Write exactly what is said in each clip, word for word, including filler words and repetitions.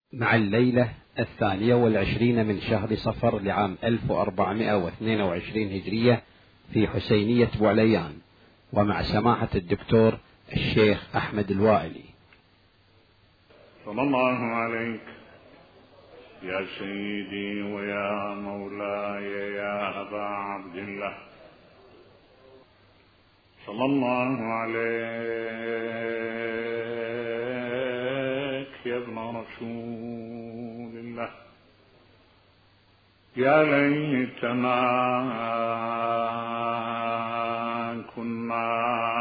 مع الليلة الثانية والعشرين من شهر صفر لعام ألف وأربعمائة واثنين وعشرين هجرية في حسينية بوعليان، ومع سماحة الدكتور الشيخ أحمد الوائلي. صلى الله عليك يا سيدي ويا مولاي يا أبا عبد الله، صلى الله عليك يا ابن رسول الله. يا ليتنا كنا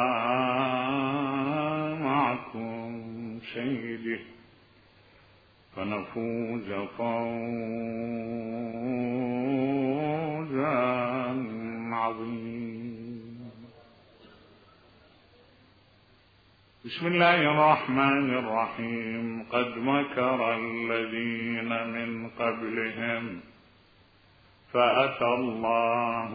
معكم سيدي فنفوز فوزا عظيما. بسم الله الرحمن الرحيم. قد مكر الذين من قبلهم فأتى الله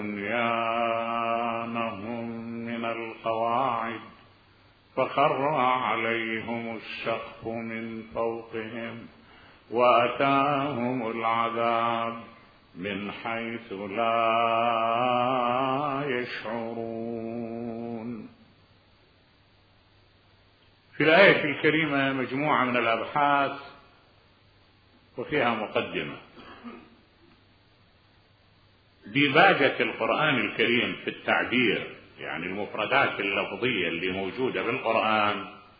بنيانهم من القواعد فخر عليهم السقف من فوقهم وأتاهم العذاب من حيث لا يشعرون. في الآية الكريمة مجموعة من الأبحاث وفيها مقدمة. ديباجة القرآن الكريم في التعبير، يعني المفردات اللفظية اللي موجودة بالقرآن،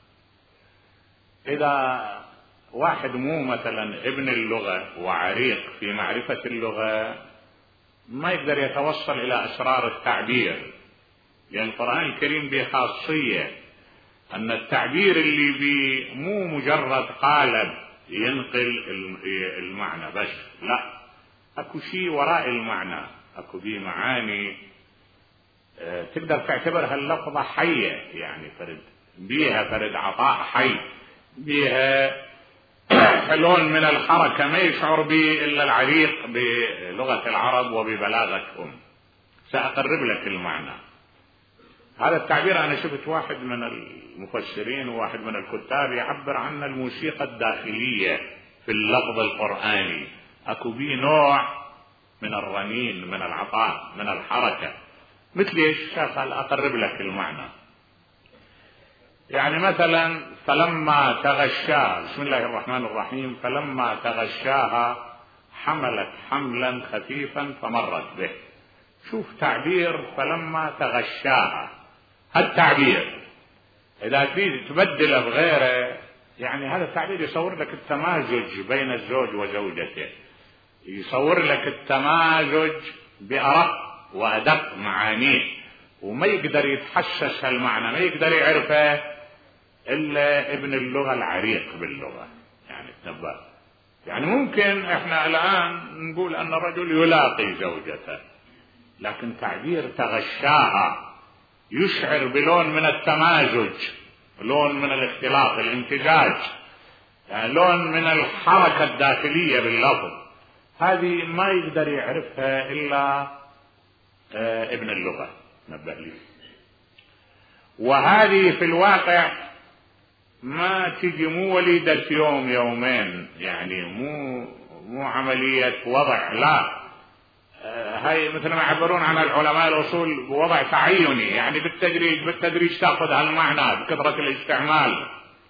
إذا واحد مو مثلا ابن اللغة وعريق في معرفة اللغة ما يقدر يتوصل إلى أسرار التعبير، لأن القرآن الكريم به خاصية أن التعبير اللي بيه مو مجرد قالب ينقل المعنى بس، لا، أكو شيء وراء المعنى، أكو بيه معاني تقدر تعتبرها اللفظة حية، يعني فرد بيها فرد عطاء حي، بيها لون من الحركة ما يشعر به إلا العريق بلغة العرب وببلاغتهم. سأقرب لك المعنى. هذا التعبير أنا شفت واحد من المفسرين وواحد من الكتاب يعبر عن الموسيقى الداخلية في اللفظ القرآني، أكو بيه نوع من الرنين، من العطاء، من الحركة. مثل ايش؟ قال اقرب لك المعنى. يعني مثلا فلما تغشاها، بسم الله الرحمن الرحيم، فلما تغشاها حملت حملا خفيفا فمرت به. شوف تعبير فلما تغشاها، هالتعبير اذا تريد تبدله بغيره، يعني هذا التعبير يصور لك التمازج بين الزوج وزوجته، يصور لك التمازج بأرق وأدق معانيه، وما يقدر يتحسس هالمعنى، ما يقدر يعرفه إلا ابن اللغة العريق باللغة. يعني تنبه، يعني ممكن احنا الآن نقول أن الرجل يلاقي زوجته، لكن تعبير تغشاها يشعر بلون من التمازج، لون من الاختلاط، الامتزاج، يعني لون من الحركة الداخلية باللفظ، هذه ما يقدر يعرفها إلا آه ابن اللغة. نبه لي. وهذه في الواقع ما تجي مو وليدة يوم يومين، يعني مو مو عملية وضع، لا، آه هاي مثل ما يعبرون عن العلماء الأصول بوضع تعيني، يعني بالتدريج بالتدريج تأخذ هالمعنى بكثرة الاستعمال.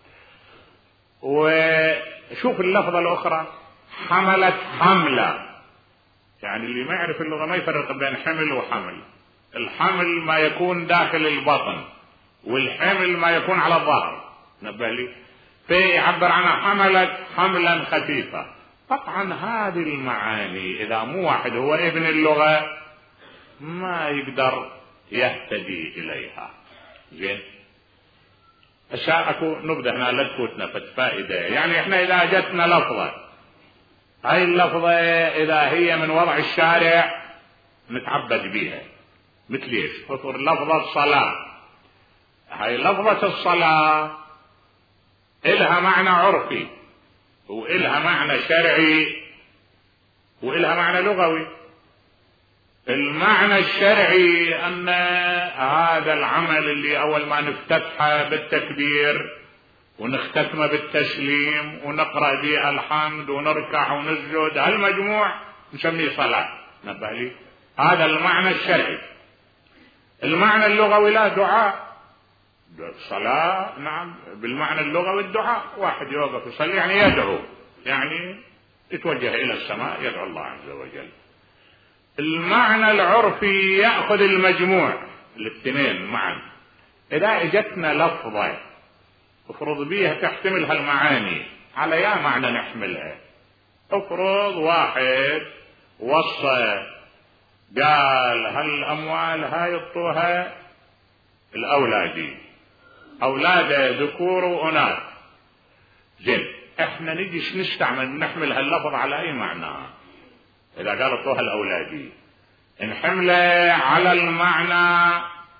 وشوف اللفظة الأخرى حملت حملة، يعني اللي ما يعرف اللغة ما يفرق بين حمل وحمل. الحمل ما يكون داخل البطن، والحمل ما يكون على الظهر. نبه لي. فيعبر عنها حملت حملا خفيفا. طبعا هذه المعاني إذا مو واحد هو ابن اللغة ما يقدر يهتدي إليها. زين. أشياء أكو نبدأ هنا لا تفوتنا فائدة. يعني إحنا إذا جتنا لفظة، هاي اللفظة إذا هي من وضع الشارع نتعبد بيها. مثل إيش؟ فطر لفظة الصلاة. هاي لفظة الصلاة إلها معنى عرفي، وإلها معنى شرعي، وإلها معنى لغوي. المعنى الشرعي أن هذا العمل اللي أول ما نفتتحه بالتكبير ونختتم بالتسليم ونقرأ به الحمد ونركع ونسجد، هالمجموع نسميه صلاة. نبه لي، هذا المعنى الشرعي. المعنى اللغوي لا، دعاء. صلاة نعم بالمعنى اللغوي الدعاء، واحد يوقف يصلي يعني يدعو، يعني يتوجه إلى السماء يدعو الله عز وجل. المعنى العرفي يأخذ المجموع الاثنين معا. إذا اجتنا لفظة افرض بيها تحتمل هالمعاني، على يا معنى نحملها. افرض واحد وصى قال هالأموال هاي يطوها الأولادي، أولاده ذكور وأناث، زين احنا نجيش نستعمل نحمل هاللفظ على أي معنى؟ إذا قال اطوها الأولادي نحمله على المعنى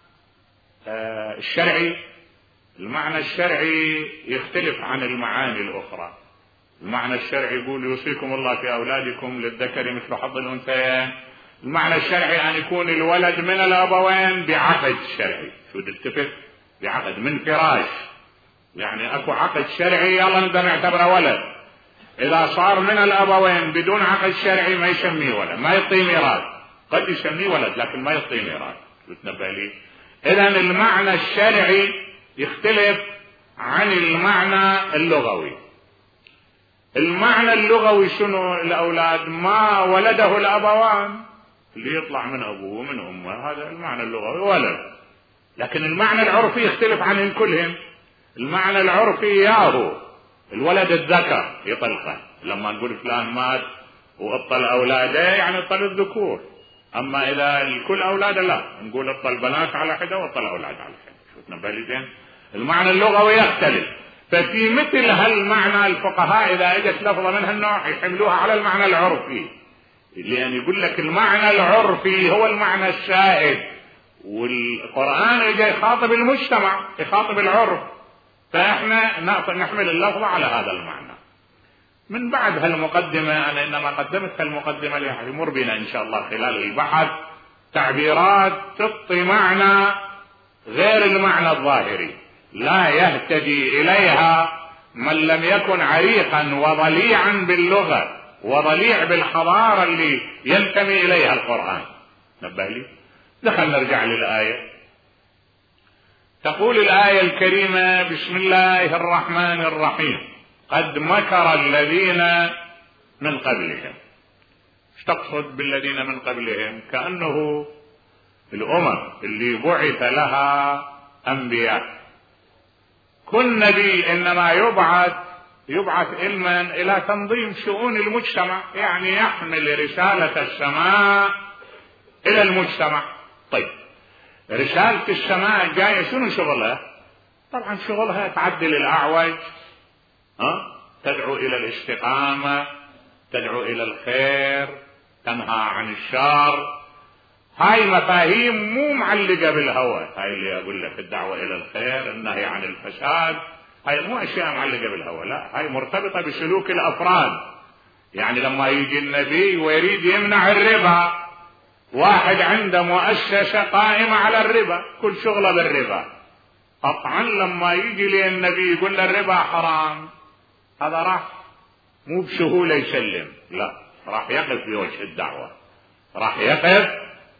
الشرعي. المعنى الشرعي يختلف عن المعاني الأخرى. المعنى الشرعي يقول يوصيكم الله في أولادكم للذكر مثل حظ الأنثيين. المعنى الشرعي أن يكون الولد من الأبوين بعقد شرعي، شو تلتفت بعقد من فراش، يعني أكو عقد شرعي يلا نقدر نعتبره ولد. إذا صار من الأبوين بدون عقد شرعي ما يسميه ولد، ما يعطيه ميراث. قد يسميه ولد لكن ما يعطيه ميراث. بتنبه لي؟ إذن المعنى الشرعي يختلف عن المعنى اللغوي. المعنى اللغوي شنو؟ الأولاد ما ولده الأبوان، اللي يطلع من أبوه ومن أمه، هذا المعنى اللغوي ولد. لكن المعنى العرفي يختلف عنهم كلهم. المعنى العرفي ياهو الولد الذكر يطلقه، لما نقول فلان مات وأبطل أولاده يعني أبطل الذكور. أما إذا الكل أولاده لا، نقول أبطل بنات على حدة وأبطل أولاد على حدة. شو تنبه زين؟ المعنى اللغوي يختلف. ففي مثل هالمعنى الفقهاء إذا اجت لفظة من هالنوع يحملوها على المعنى العرفي، لأن يقول لك المعنى العرفي هو المعنى السائد، والقرآن يجي يخاطب المجتمع يخاطب العرف، فإحنا نحمل اللفظة على هذا المعنى. من بعد هالمقدمة أنا إنما قدمت هالمقدمة ليمر بنا إن شاء الله خلال البحث تعبيرات تعطي معنى غير المعنى الظاهري لا يهتدي إليها من لم يكن عريقا وضليعا باللغة وضليع بالحضارة اللي ينتمي إليها القرآن. نبه لي، دخل نرجع للآية. تقول الآية الكريمة: بسم الله الرحمن الرحيم، قد مكر الذين من قبلهم. ايش تقصد بالذين من قبلهم؟ كأنه الأمم اللي بعث لها أنبياء. كل نبي إنما يبعث يبعث علما إلى تنظيم شؤون المجتمع، يعني يحمل رسالة السماء إلى المجتمع. طيب رسالة السماء جاية شنو شغلها؟ طبعا شغلها تعدل الأعوج، ها؟ تدعو إلى الاستقامة، تدعو إلى الخير، تنهى عن الشر. هاي مفاهيم مو معلقة بالهوى. هاي اللي أقول لك الدعوة إلى الخير، النهي عن الفساد، هاي مو أشياء معلقة بالهوى، لا، هاي مرتبطة بسلوك الأفراد. يعني لما يجي النبي ويريد يمنع الربا، واحد عنده مؤسسة قائمة على الربا، كل شغله بالربا، قطعا لما يجي لي النبي يقول له الربا حرام، هذا راح مو بسهولة يسلم، لا، راح يقف بوجه الدعوة، راح يقف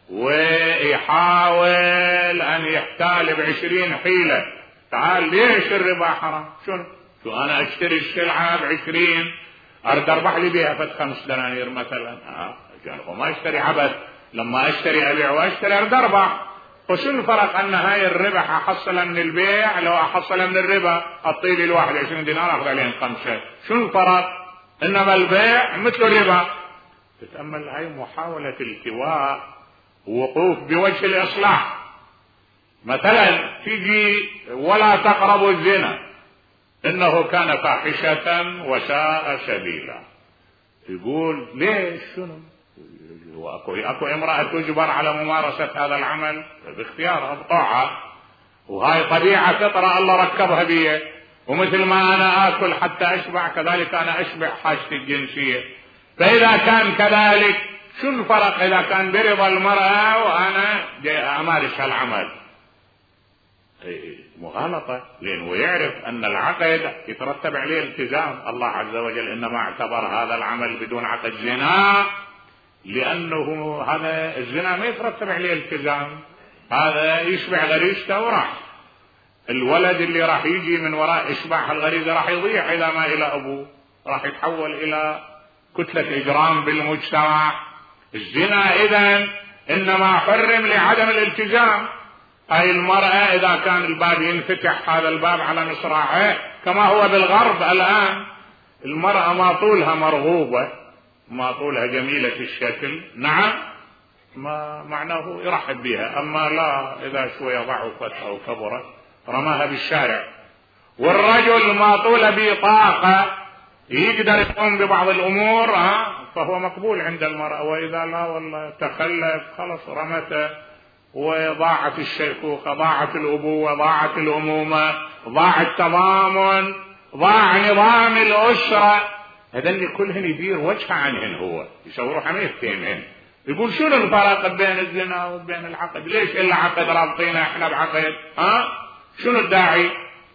ويحاول أن يحتال بعشرين حيلة. تعال ليش الربا حرام؟ شنو؟ شو أنا أشتري السلعة بعشرين أرد أربح لي بها فت خمس دنانير مثلا، آه. وما أشتري عبث، لما أشتري أبيع وأشتري أرد أربح. وشو الفرق أن هاي الربح أحصلها من البيع؟ لو أحصلها من الربا أطيلي الواحد عشرين دينار أخذ عليهم خمسة، شو الفرق؟ إنما البيع مثل الربا. تتأمل هاي محاولة التواء، وقوف بوجه الإصلاح. مثلا تيجي ولا تقربوا الزنا إنه كان فاحشة وساء سبيلا، يقول ليش؟ شنو؟ وأكو أكو امرأة تجبر على ممارسة هذا العمل باختيارها بطاعة، وهاي طبيعة فطرة الله ركبها بي، ومثل ما أنا آكل حتى أشبع كذلك أنا أشبع حاجتي الجنسية. فإذا كان كذلك شو الفرق إذا كان برضا المرأة وأنا أمارس هالعمل؟ مغالطة، لأنه يعرف أن العقد يترتب عليه التزام. الله عز وجل إنما اعتبر هذا العمل بدون عقد زنا، لأنه هذا الزنا ما يترتب عليه التزام، هذا يشبع غريزته وراح. الولد اللي راح يجي من وراء إشباع الغريزة راح يضيع إذا ما إلى أبوه، راح يتحول إلى كتلة إجرام بالمجتمع. الزنا إذن إنما حرم لعدم الالتزام. هاي المرأة إذا كان الباب ينفتح هذا الباب على مصراعيه كما هو بالغرب الآن، المرأة ما طولها مرغوبة، ما طولها جميلة الشكل، نعم ما معناه يرحب بها، أما لا إذا شوية ضعفت أو كبرت رماها بالشارع. والرجل ما طول بطاقة يقدر يقوم ببعض الأمور ها فهو مقبول عند المرأة، وإذا لا والله تخلف خلص رمته، وضاعت الشيخوخة، ضاعت الأبوة، ضاعت الأمومة، ضاع التضامن، ضاع نظام الأسرة. هذا اللي كلهن يدير وجهه عنهن، هو يشاوروا حما يفتهمهن، يقول شنو الفرق بين الزنا وبين العقد؟ ليش إلا عقد رابطينا احنا بعقد؟ ها شنو الداعي؟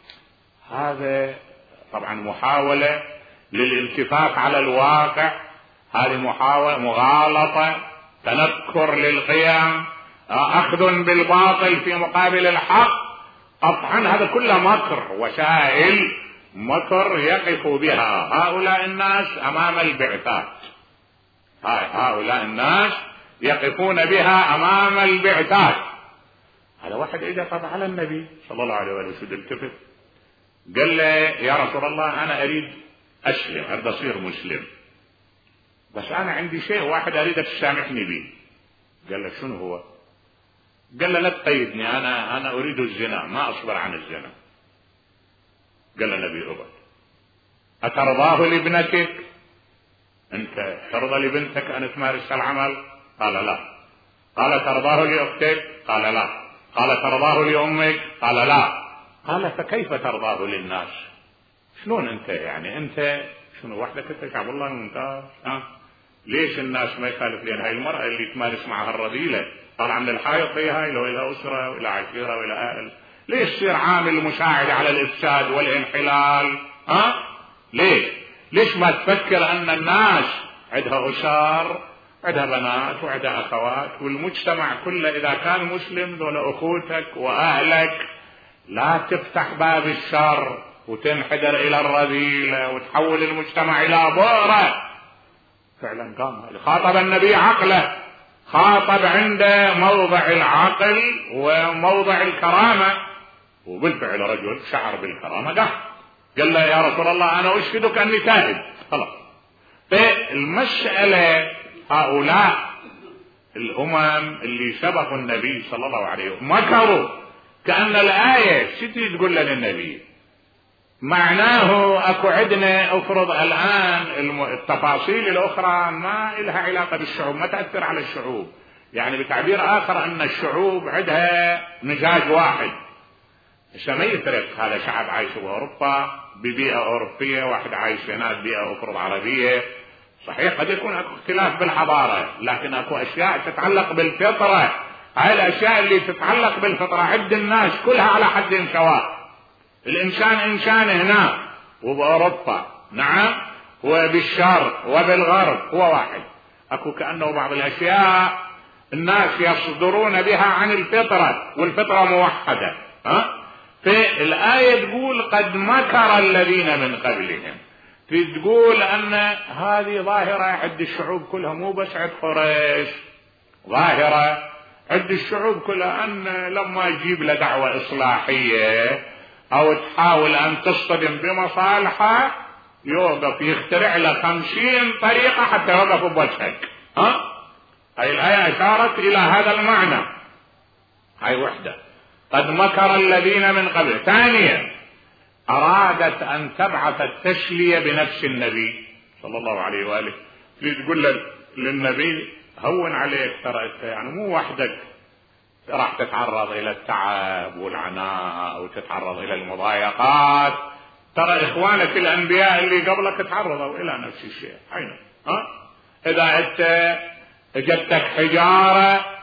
هذا طبعا محاولة للالتفاف على الواقع، هذه محاولة مغالطة، تنكر للقيم، أخذ بالباطل في مقابل الحق. طبعا هذا كله مكر، وسائل مكر يقف بها هؤلاء الناس أمام البعثات. هؤلاء الناس يقفون بها أمام البعثات. هذا واحد إذا طبع على النبي صلى الله عليه وسلم التفت قال له يا رسول الله أنا أريد أسلم، أريد أصير مسلم، بس أنا عندي شيء واحد أريدك تسامحني به. قال له شنو هو؟ قال له لا تقيدني، أنا أنا أريد الزنا، ما أصبر عن الزنا. قال له النبي أبد، أترضاه لابنتك؟ أنت ترضى لبنتك أن تمارس العمل؟ قال لا. قال ترضاه لأختك؟ قال لا. قال ترضاه لأمك؟ قال لا. قال فكيف ترضاه للناس؟ شلون أنت يعني أنت شنو وحدك أنت شعب الله ممتاز؟ ها ليش الناس ما يخالف لين هاي المرأة اللي تمارس معها الرذيلة طالعة من الحائط هي هاي لو إلى أسرة وإلى عشيرة وإلى أهل، ليش يصير عامل مساعد على الإفساد والانحلال؟ ها ليش؟ ليش ما تفكر أن الناس عندها أسر، عندها بنات وعندها أخوات، والمجتمع كله إذا كان مسلم دول أخوتك وأهلك، لا تفتح باب الشر وتنحدر إلى الرذيلة وتحول المجتمع إلى بؤرة. فعلا قام خاطب النبي عقله، خاطب عند موضع العقل وموضع الكرامة، وبالفعل رجل شعر بالكرامة قال قال له يا رسول الله أنا أشهدك أني تائب. خلاص. فالمسألة هؤلاء الأمم اللي سبقوا النبي صلى الله عليه وسلم مكروا، كأن الآية ستي تقول للنبي معناه أكو عندنا أفرض الآن التفاصيل الأخرى ما إلها علاقة بالشعوب، ما تأثر على الشعوب، يعني بتعبير آخر أن الشعوب عندها مزاج واحد، ما يفرق هذا شعب عايش بأوروبا ببيئة أوروبية، واحد عايش هناك بيئة أفرض عربية. صحيح قد يكون أكو اختلاف بالحضارة، لكن أكو أشياء تتعلق بالفطرة، هاي الأشياء اللي تتعلق بالفطرة عند الناس كلها على حد سواء. الإنسان إنسان هنا وبأوروبا نعم وبالشرق وبالغرب هو واحد. أكو كأنه بعض الأشياء الناس يصدرون بها عن الفطرة، والفطرة موحدة. ها في الآية تقول قد مكر الذين من قبلهم، تقول أن هذه ظاهرة عند الشعوب كلها، مو بس عند قريش، ظاهرة عند الشعوب كلها، أن لما يجيب له دعوة إصلاحية أو تحاول أن تصطدم بمصالحة يوقف يخترع له خمسين طريقة حتى يوقف بوجهك. ها هاي الآية أشارت إلى هذا المعنى. هاي وحدة، قد مكر الذين من قبل. ثانيا أرادت أن تبعث التسلية بنفس النبي صلى الله عليه وآله، تقول للنبي هون عليك، ترى يعني مو وحدك راح تتعرض إلى التعب والعناء وتتعرض إلى المضايقات، ترى إخوانك الأنبياء اللي قبلك تعرضوا إلى نفس الشيء. عينه ها إذا أنت جبتك حجارة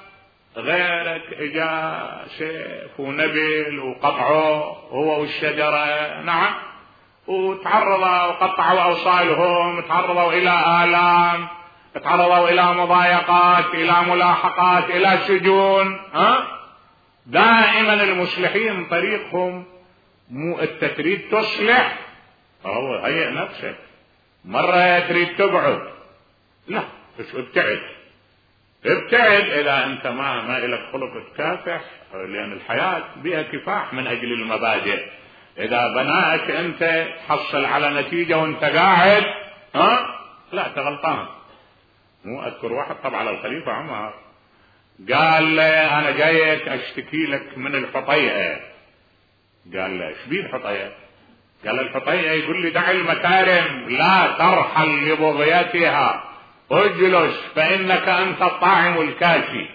غيرك اجا سيف ونبل وقطعوا هو والشجرة، نعم، وتعرضوا وقطعوا أوصالهم، تعرضوا إلى آلام، تعرضوا إلى مضايقات، إلى ملاحقات، إلى سجون. ها؟ دائما المصلحين طريقهم مو انت تريد تصلح، هو هيئ نفسك. مرة تريد تبعد، لا ابتعد ابتعد إذا أنت ما ما إلك خلق تكافح، لأن الحياة بها كفاح من أجل المبادئ. إذا بنائك أنت تحصل على نتيجة وأنت قاعد، ها لا تغلطان. مو أذكر واحد طبعا على الخليفة عمر قال له أنا جايك أشتكي لك من الحطيئة. قال له إيش بيه الحطيئة؟ قال الحطيئة يقول لي دع المكارم لا ترحل لبغيتها، اجلس فإنك أنت الطاعم الكافي.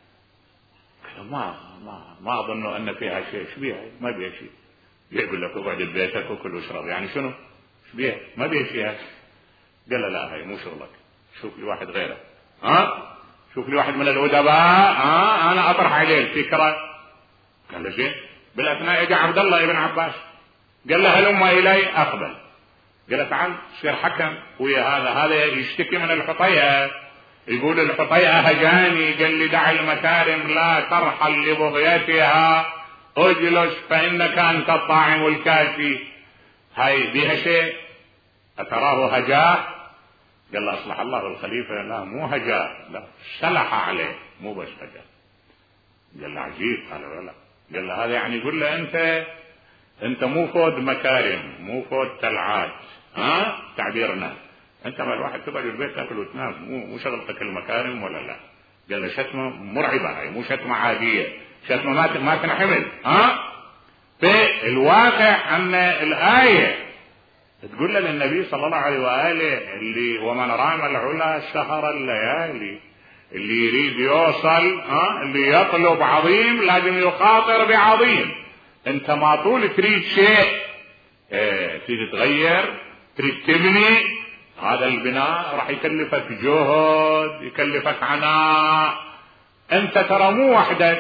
قال ما ما ما أظن أن فيها شيء. إيش بيها؟ ما بيها شيء. يقول لك اقعد ببيتك وكل واشرب، يعني شنو؟ إيش بيها؟ ما بيها شيء. قال له لا هاي مو شغلك، شوف لي واحد غيره. ها؟ شوف لي واحد من الأدباء، ها أنا أطرح عليه الفكرة. قال له زين. بالأثناء اجى عبد الله بن عباس قال له هلم إلي أقبل. قال له تعال صير حكم ويا هذا هذا يشتكي من الحطيئة، يقول الحطيئة هجاني قال لي دع المكارم لا ترحل لبغيتها، اجلس فإنك أنت الطاعم الكافي. هاي بها شيء؟ أتراه هجاء؟ قال له أصلح الله الخليفة لا مو هجاء، لا سلح عليه مو بس هجاء. قال له عجيب. قال له لا. قال له هذا يعني يقول له أنت أنت مو فود مكارم، مو فود تلعات، ها تعبيرنا أنت ما الواحد تبقى في البيت تأكل وتنام، مو مو شغلتك المكارم ولا لا. قال له شتمة مرعبة هاي، مو شتمة عادية، شتمة ما ما تنحمل. ها في الواقع أن الآية تقول للنبي صلى الله عليه وآله اللي ومن رام العلا سهر الليالي، اللي يريد يوصل، ها اللي يطلب عظيم لازم يخاطر بعظيم. انت ما طول تريد شيء، اه تريد تغير، تريد تبني، هذا البناء راح يكلفك جهد، يكلفك عناء. انت ترى مو وحدك،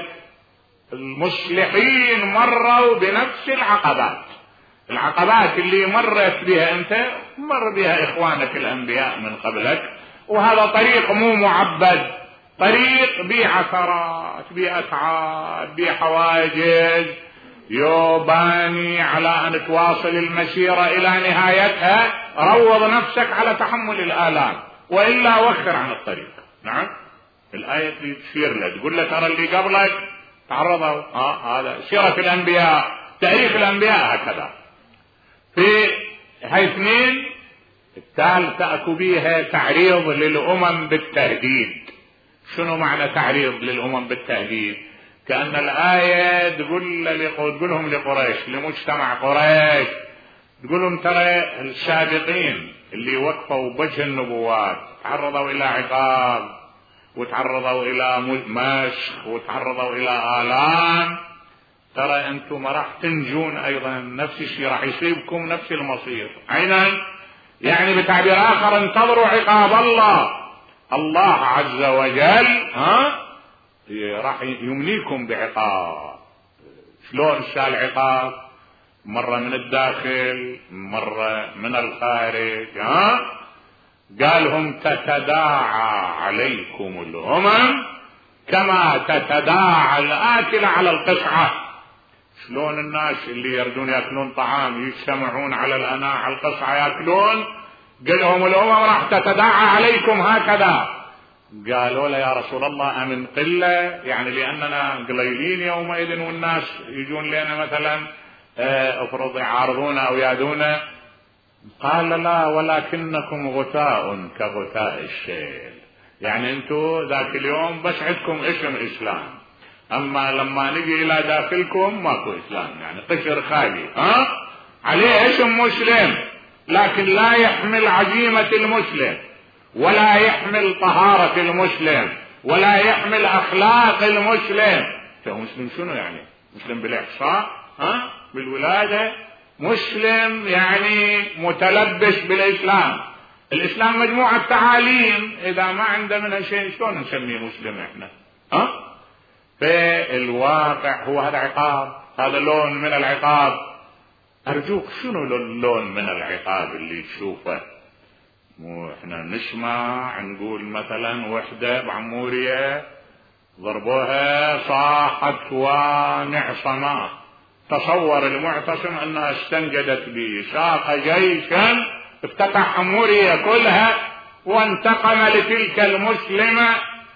المصلحين مروا بنفس العقبات. العقبات اللي مرت بها انت مر بها اخوانك الانبياء من قبلك، وهذا طريق مو معبد، طريق بيه عثرات، بيه اتعاب، بيه حواجز، يوباني على ان تواصل المسيرة الى نهايتها. روض نفسك على تحمل الالام، والا وخر عن الطريق. نعم الاية اللي تشير له تقول له ترى اللي قبلك تعرضوا، ها هذا سيرة الانبياء، تاريخ الانبياء هكذا. في هاي اثنين. الثالثة اكو بيها تعريض للامم بالتهديد. شنو معنى تعريض للامم بالتهديد؟ كأن الآية تقول تقولهم لقريش، لمجتمع قريش، تقولهم ترى السابقين اللي وقفوا بوجه النبوات تعرضوا إلى عقاب، وتعرضوا إلى مشخ، وتعرضوا إلى آلام، ترى أنتم ما راح تنجون أيضا، نفس الشيء راح يصيبكم نفس المصير. عينا يعني بتعبير آخر انتظروا عقاب الله. الله عز وجل ها راح يمنيكم بعقاب. شلون شال عقاب؟ مرة من الداخل، مرة من الخارج. ها قالهم تتداعى عليكم الأمم كما تتداعى الآكل على القصعة. شلون الناس اللي يردون يأكلون طعام يجتمعون على الأناء على القصعة يأكلون، قالهم الأمم راح تتداعى عليكم هكذا. قالوا له يا رسول الله أمن قلة؟ يعني لأننا قليلين يومئذ والناس يجون لنا مثلا افرض يعارضونا أو يادونا. قال لا ولكنكم غثاء كغثاء الشيل، يعني انتو ذاك اليوم بس عندكم اسم إسلام، أما لما نجي إلى داخلكم ماكو إسلام، يعني قشر خالي، ها عليه اسم مسلم لكن لا يحمل عزيمة المسلم، ولا يحمل طهارة المسلم، ولا يحمل أخلاق المسلم. فمسلم شنو يعني؟ مسلم بالإحصاء، ها بالولادة، مسلم يعني متلبس بالإسلام. الإسلام مجموعة تعاليم، إذا ما عنده منها شيء شلون نسميه مسلم إحنا؟ ها في الواقع هو هذا عقاب، هذا لون من العقاب. أرجوك شنو اللون من العقاب اللي تشوفه؟ مو احنا نسمع نقول مثلا وحدة بعمورية ضربوها صاحت ونعصما، تصور المعتصم انها استنجدت بساق جيشا افتتح عمورية كلها وانتقم لتلك المسلمة.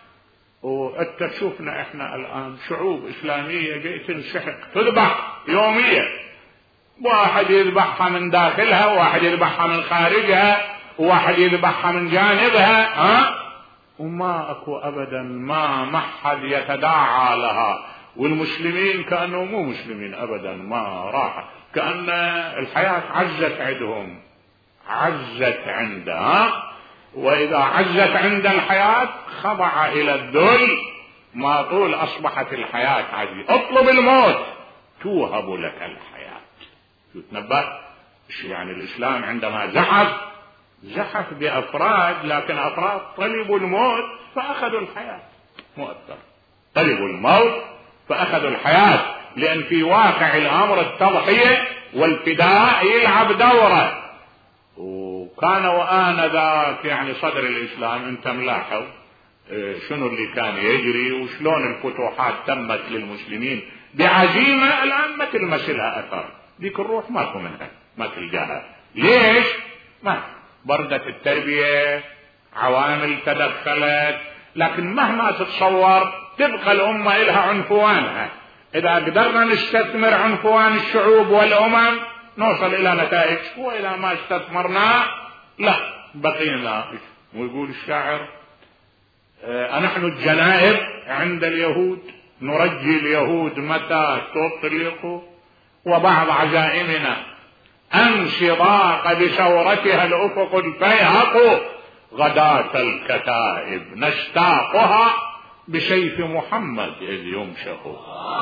وانت تشوفنا احنا الان شعوب اسلامية جاي تنسحق تذبح يوميا، واحد يذبحها من داخلها وواحد يذبحها من خارجها وواحد يذبحها من جانبها، ها وما اكو ابدا ما محد يتداعى لها، والمسلمين كانوا مو مسلمين ابدا، ما راح، كأن الحياة عزت عندهم، عزت عندها، واذا عزت عند الحياة خضع الى الذل، ما طول اصبحت الحياة عزيزة. اطلب الموت توهب لك الحياة. تتنبه يعني الاسلام عندما زحف زحف بافراد، لكن افراد طلبوا الموت فاخذوا الحياة، مؤثر طلبوا الموت فاخذوا الحياة، لان في واقع الامر التضحية والفداء يلعب دوره. وكان وآنذاك يعني صدر الاسلام انت ملاحظ شنو اللي كان يجري وشلون الفتوحات تمت للمسلمين بعزيمة الان ما تلمس لها اثر، ذيك الروح ماكو منها، ما تلقاها. ليش؟ ما بردت التربية، عوامل تدخلت، لكن مهما تتصور تبقى الامة لها عنفوانها. اذا قدرنا نستثمر عنفوان الشعوب والامم نوصل الى نتائج، واذا ما استثمرنا لا بقينا. ويقول الشاعر آه نحن الجنائب عند اليهود نرجي اليهود متى تطلق، وبعض عزائمنا امشي ضاق بثورتها الافق الفيهق، غداة الكتائب نشتاقها بسيف محمد اذ يمشق.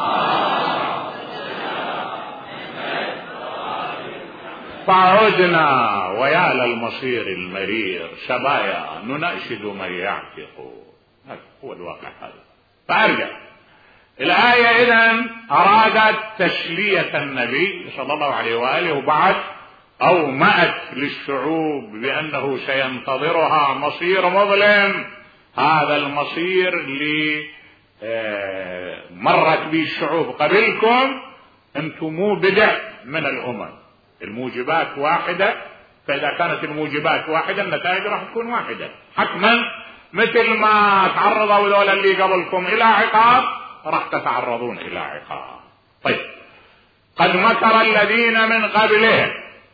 فعدنا ويا للمصير المرير شبايا نناشد من يعتق. هذا هو الواقع هذا. فارجع الآية إذن أرادت تسلية النبي صلى الله عليه وآله، وبعد أومأت للشعوب بأنه سينتظرها مصير مظلم. هذا المصير اللي مرت به الشعوب قبلكم، أنتم مو بدع من الأمم، الموجبات واحدة، فإذا كانت الموجبات واحدة النتائج راح تكون واحدة حتما. مثل ما تعرضوا ذولا اللي قبلكم إلى عقاب راح تتعرضون إلى عقاب. طيب، قد مكر الذين من قبلهم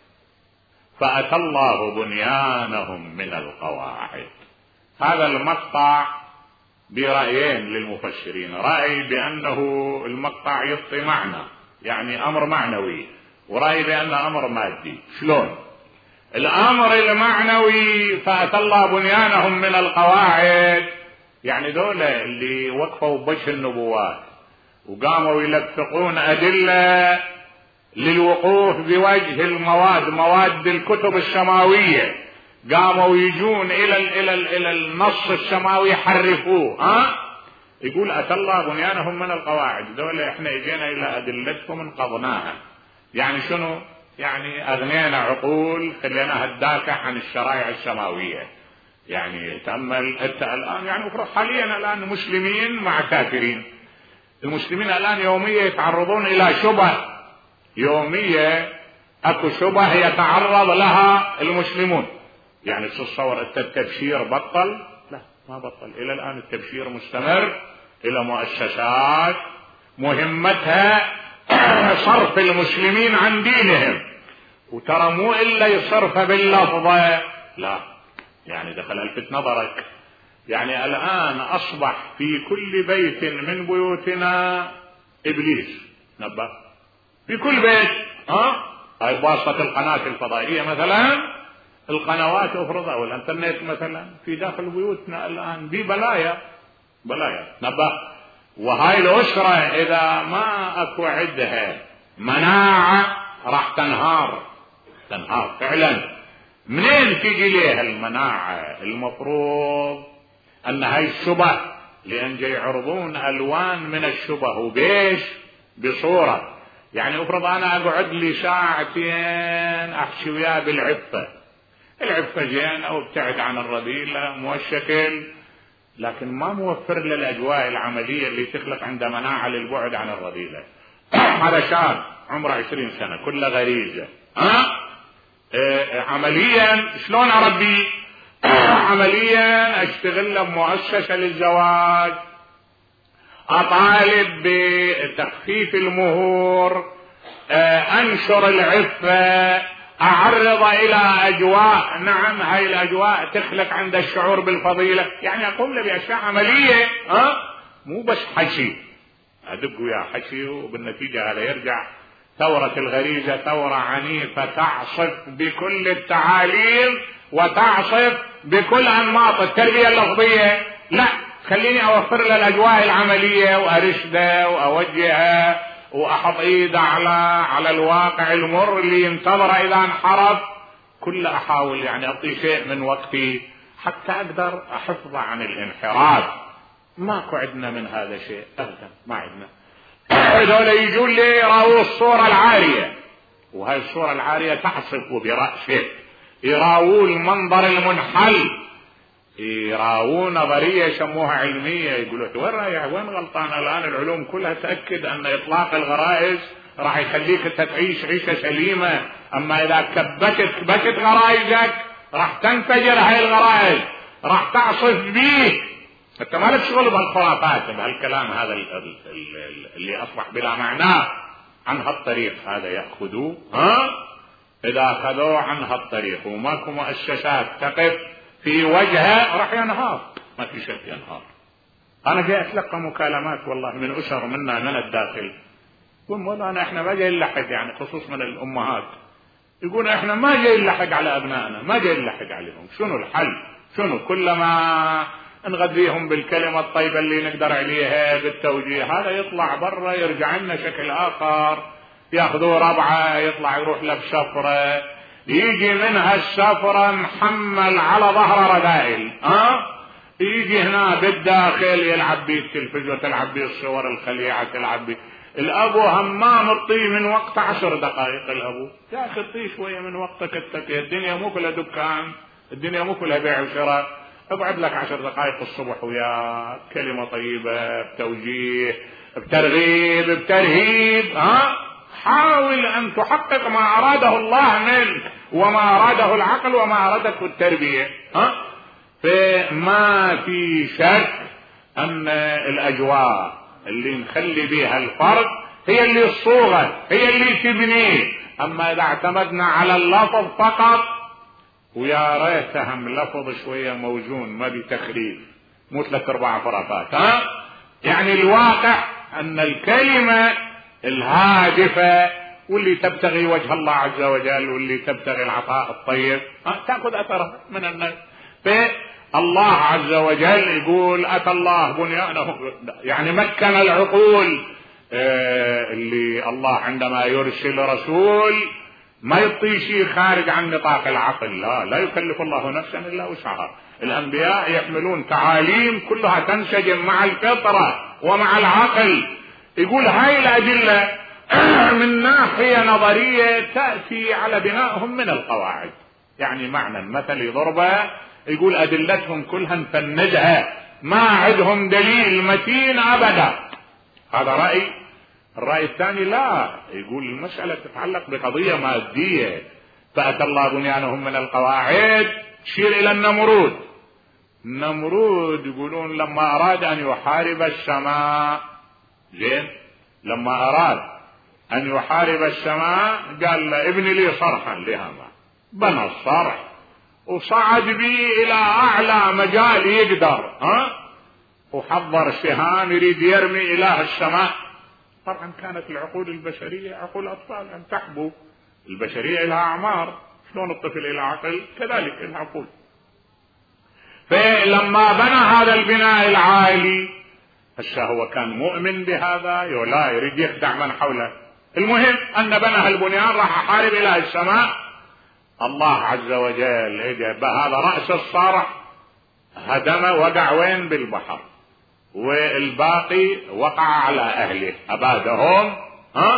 فأتى الله بنيانهم من القواعد. هذا المقطع برأيين للمفسرين، رأي بأنه المقطع يعطي معنى يعني أمر معنوي، ورأي بأنه أمر مادي. شلون؟ الأمر المعنوي فأتى الله بنيانهم من القواعد، يعني دولة اللي وقفوا بوجه النبوات وقاموا يلفقون أدلة للوقوف بوجه المواد، مواد الكتب السماوية، قاموا يجون إلى ال إلى ال إلى النص السماوي يحرفوه. ها يقول أتى الله بنيانهم من القواعد، دولة إحنا إجينا إلى أدلتكم انقضناها. يعني شنو؟ يعني أغنينا عقول، خليناها تدافع عن الشرائع السماوية. يعني تأمل أنت الآن، يعني حاليا الآن مسلمين مع كافرين، المسلمين الآن يوميا يتعرضون إلى شبه، يوميا أكو شبه يتعرض لها المسلمون. يعني تتصور أنت التبشير بطل؟ لا ما بطل، إلى الآن التبشير مستمر، إلى مؤسسات مهمتها صرف المسلمين عن دينهم، وترى مو إلا يصرف باللفظة، لا يعني دخل الفت نظرك. يعني الآن أصبح في كل بيت من بيوتنا إبليس، نبه في كل بيت. ها هاي بواسطة القناة الفضائية مثلا، القنوات افرضها والانترنت مثلا، في داخل بيوتنا الآن دي بلايا بلايا، نبه. وهاي الأسرة إذا ما أكو عندها مناعة راح تنهار تنهار فعلا. منين تيجي ليها المناعة؟ المفروض أن هاي الشبه لأن جاي يعرضون ألوان من الشبه وبيش بصورة. يعني افرض أنا أقعد لي ساعتين أحكي وياه بالعفة، العفة زين أو ابتعد عن الرذيلة موشكل، لكن ما موفر للأجواء العملية اللي تخلق عنده مناعة للبعد عن الرذيلة. هذا شاب عمره عشرين سنة كله غريزة، ها اه عمليا شلون أربيه؟ عمليا اشتغل له بمؤسسة للزواج، اطالب بتخفيف المهور، انشر العفة، اعرض الى اجواء، نعم هاي الاجواء تخلق عنده الشعور بالفضيلة. يعني اقوم له باشياء عملية، ها مو بس حكي، ادق وياه حكي وبالنتيجة هذا يرجع ثورة الغريزة ثورة عنيفة تعصف بكل التعاليم وتعصف بكل انماط التربية اللفظية. لا، خليني اوفر له الاجواء العملية وارشده واوجهه واحط ايده على على الواقع المر اللي ينتظره اذا انحرف. كل احاول يعني اعطي شيء من وقتي حتى اقدر احفظه عن الانحراف. ماكو عندنا من هذا شيء ابدا، ما عندنا. هذول يجون لي يراووا الصورة العارية، وهي الصورة العارية تعصف برأسه، يراووا المنظر المنحل، يراووا نظرية يسموها علمية، يقولوا وين رايح وين غلطان. الآن العلوم كلها تأكد أن إطلاق الغرائز راح يخليك تعيش عيشة سليمة، أما إذا كبتت كبتت غرائزك راح تنفجر هاي الغرائز، راح تعصف بيك. انت ما لك شغل بهالخرافات بهالكلام هذا اللي اصبح بلا معنى. عن هالطريق هذا ياخذوه، ها اذا اخذوه عن هالطريق وماكو مؤسسات تقف في وجهه راح ينهار، ما في شك ينهار. انا جاي اتلقى مكالمات والله من اسر منا من الداخل، يقول والله احنا ما جاي نلحق، يعني خصوص من الامهات يقول احنا ما جاي نلحق على ابنائنا، ما جاي نلحق عليهم. شنو الحل؟ شنو؟ كلما نغذيهم بالكلمة الطيبة اللي نقدر عليها بالتوجيه، هذا يطلع برا يرجع لنا شكل آخر، ياخذوه ربعة يطلع يروح له بسفرة، يجي منها السفرة محمل على ظهر رذائل، ها يجي هنا بالداخل يلعب بيه التلفزيون، تلعب بيه الصور الخليعة، تلعب بيه. الأبو همام اطيه من وقت عشر دقائق، الأبو يا أخي اطيه شوية من وقتك، التكيه الدنيا مو كلها دكان، الدنيا مو كلها بيع وشراء. اقعد لك عشر دقائق الصبح ويا كلمة طيبة بتوجيه بترغيب بترهيب، ها حاول ان تحقق ما اراده الله منك وما اراده العقل وما ارادته التربية. ها فما في شك ان الاجواء اللي نخلي بها الفرد هي اللي الصوغة، هي اللي تبنيه. اما اذا اعتمدنا على اللفظ فقط، ويا ريت هم لفظ شوية موزون ما بتخريف، مو ثلاث اربع فرافات، ها يعني الواقع ان الكلمة الهادفة واللي تبتغي وجه الله عز وجل واللي تبتغي العطاء الطيب، ها تأخذ اثره من الناس. فالله عز وجل يقول اتى الله بنيانه، يعني مكن العقول. آه اللي الله عندما يرسل رسول ما يعطي شيء خارج عن نطاق العقل، لا لا يكلف الله نفسا الا وسعها. الانبياء يحملون تعاليم كلها تنسجم مع الفطرة ومع العقل. يقول هاي الادلة من ناحية نظرية تأتي على بنائهم من القواعد، يعني معنى المثل يضربه، يقول ادلتهم كلها نفندها، ما عندهم دليل متين ابدا. هذا رأي. الرأي الثاني لا، يقول المسألة تتعلق بقضية مادية. فأتى الله بنيانهم من القواعد، تشير إلى النمرود. النمرود يقولون لما أراد أن يحارب السماء، زين لما أراد أن يحارب السماء قال له ابن لي صرحا لهما، بنى الصرح وصعد به إلى أعلى مجال يقدر، ها وحضر سهام يريد يرمي إله السماء. طبعا كانت العقول البشرية عقول أطفال، أن تحبو البشرية لها أعمار، شلون الطفل إلى عقل كذلك العقول. فلما بنى هذا البناء العالي، هسه هو كان مؤمن بهذا ولا يريد يخدع من حوله. المهم أن بنى البنيان راح أحارب إلى السماء. الله عز وجل اجى بهذا رأس الصرح، هدم وقع وين؟ بالبحر. والباقي وقع على أهله أبادهم. ها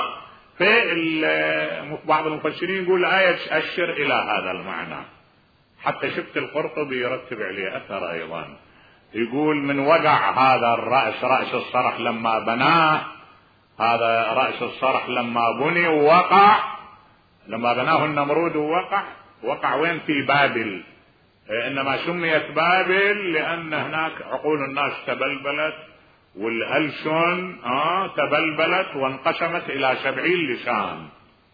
في بعض المفسرين يقول الآية تأشر إلى هذا المعنى. حتى شفت القرطبي يرتب عليه أثر أيضا، يقول من وقع هذا الرأس، رأس الصرح لما بناه، هذا رأس الصرح لما بني ووقع، لما بناه النمرود ووقع، وقع وين؟ في بابل. إنما سميت بابل لأن هناك عقول الناس تبلبلت والألسن آه تبلبلت وانقسمت إلى سبعين لسان.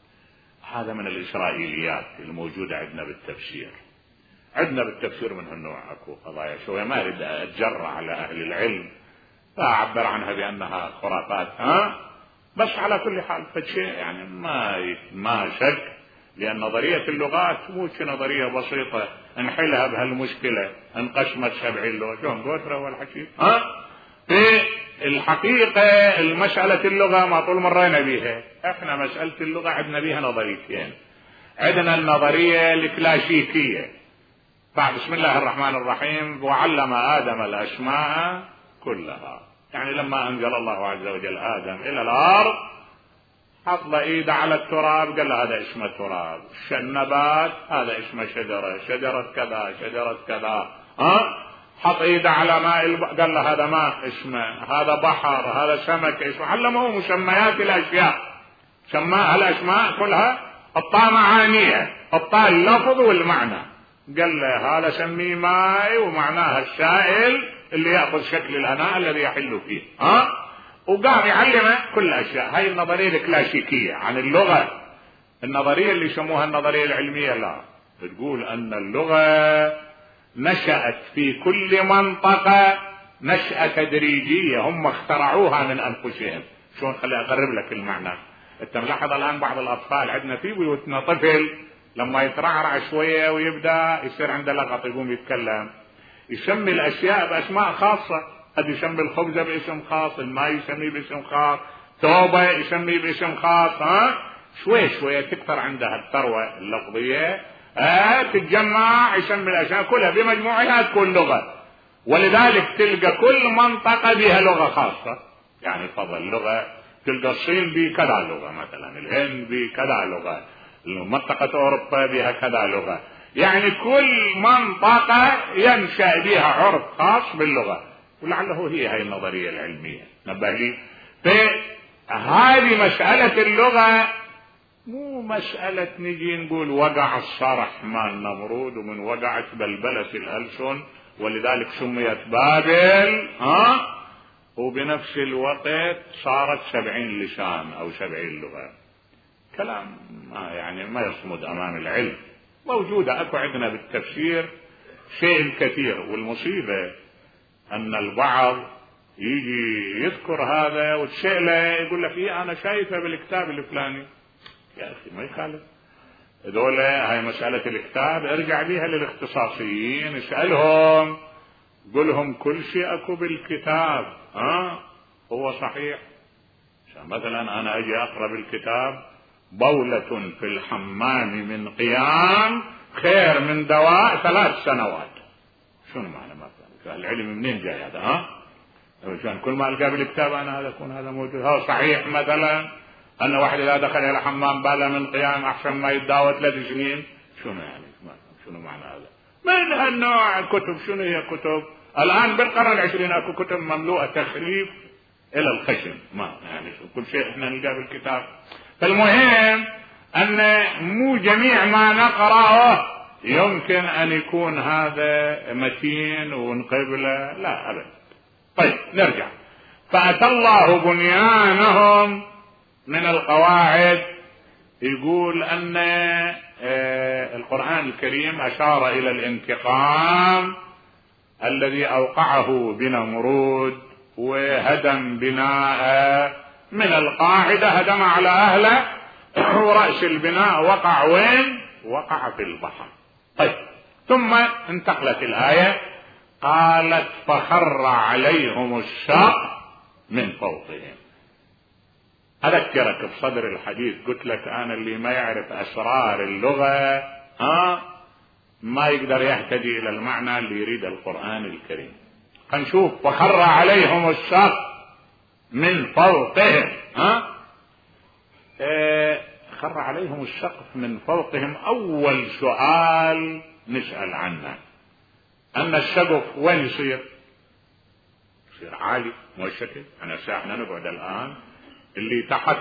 هذا من الإسرائيليات الموجودة عندنا بالتفسير. عندنا بالتفسير من هالنوع اكو قضايا شوية ما اريد اتجرأ على اهل العلم فاعبر عنها بانها خرافات، ها بس على كل حال فشيء يعني ما ما شك، لان نظرية اللغات مو نظرية بسيطة نحلها بهالمشكلة انقسمت سبعين لغة شلون قوترة والحكي. ها في الحقيقة المسألة اللغة ما طول مرينا بيها، احنا مسألة اللغة عندنا بيها نظريتين. عندنا النظرية الكلاسيكية بعد بسم الله الرحمن الرحيم وعلم آدم الأسماء كلها، يعني لما أنزل الله عز وجل آدم إلى الأرض حط إيده على التراب قال له هذا اسمه تراب، النبات هذا اسمه شجرة، شجرة كذا شجرة كذا، ها حط إيده على ماء الب... قال له هذا ماء اسمه، هذا بحر، هذا سمك اسمه، علمه مسميات الأشياء، سماها الأسماء كلها حطها معانيها، حطها اللفظ والمعنى. قال له هذا سميه ماء ومعناها السائل اللي يأخذ شكل الأناء الذي يحل فيه، ها وقام يعلمه كل الأشياء. هاي النظرية الكلاسيكية عن اللغة. النظرية اللي يسموها النظرية العلمية لا، تقول أن اللغة نشأت في كل منطقة نشأة تدريجية، هم اخترعوها من أنفسهم. شلون؟ خلي أقرب لك المعنى. أنت ملاحظ الآن بعض الأطفال عندنا في بيوتنا طفل لما يترعرع شوية ويبدأ يصير عنده لغط يقوم يتكلم، يسمي الأشياء بأسماء خاصة، قد يسمي الخبزة باسم خاص، الماء يسميه باسم خاص، توبة يسميه باسم خاص، ها شوي شوية تكثر عندها الثروة اللفظية، ها تتجمع يسمي الأشياء كلها بمجموعها تكون لغة. ولذلك تلقى كل منطقة بها لغة خاصة، يعني فضل لغة، تلقى الصين بكذا لغة مثلا، الهند بكذا لغة، منطقة أوروبا بها كذا لغة، يعني كل منطقة ينشأ بها عرف خاص باللغة. ولعله هي هاي النظرية العلمية نبه لي. فهذه مسألة اللغة مو مسألة نجي نقول وقع الصرح مع النمرود ومن وقعت بلبلة الألسن ولذلك سميت بابل، ها وبنفس الوقت صارت سبعين لسان أو سبعين لغة. كلام ما يعني ما يصمد أمام العلم. موجودة أكو عندنا بالتفسير شيء كثير، والمصيبة أن البعض يجي يذكر هذا وتسأله يقول لك إيه أنا شايفه بالكتاب الفلاني. يا أخي ما يخالف، دولة هاي مسألة الكتاب ارجع بيها للاختصاصيين اسألهم قلهم كل شيء أكو بالكتاب، ها هو صحيح. مثلا أنا أجي أقرأ بالكتاب بولة في الحمام من قيام خير من دواء ثلاث سنوات. شنو معنى مثلا العلم منين جاي هذا؟ ها عشان كل ما ألقى بالكتاب أنا هذا يكون هذا موجود. هو صحيح مثلا أن واحد إذا دخل إلى حمام باله من قيام أحسن ما يتداوى ثلاث سنين. شنو يعني شنو معنى هذا؟ من هالنوع الكتب. شنو هي كتب الآن بالقرن العشرين أكو كتب مملوءة تخريف إلى الخشن، ما يعني كل شيء إحنا نلقاه بالكتاب. فالمهم أن مو جميع ما نقرأه يمكن أن يكون هذا متين ونقبله، لا أبدا. طيب نرجع. فأتى الله بنيانهم من القواعد. يقول أن القرآن الكريم أشار إلى الانتقام الذي أوقعه بنمرود وهدم بناء من القاعدة، هدم على أهله ورأس البناء وقع وين؟ وقع في البحر. طيب ثم انتقلت الآية قالت فخر عليهم السقف من فوقهم. أذكرك بصدر الحديث قلت لك أنا اللي ما يعرف أسرار اللغة ها ما يقدر يهتدي إلى المعنى اللي يريد القرآن الكريم. هنشوف فخر عليهم السقف من فوقهم. ها اه خر عليهم السقف من فوقهم. اول سؤال نسأل عنه ان السقف وين يصير؟ يصير عالي مو الشكل. انا احنا نقعد الان اللي تحت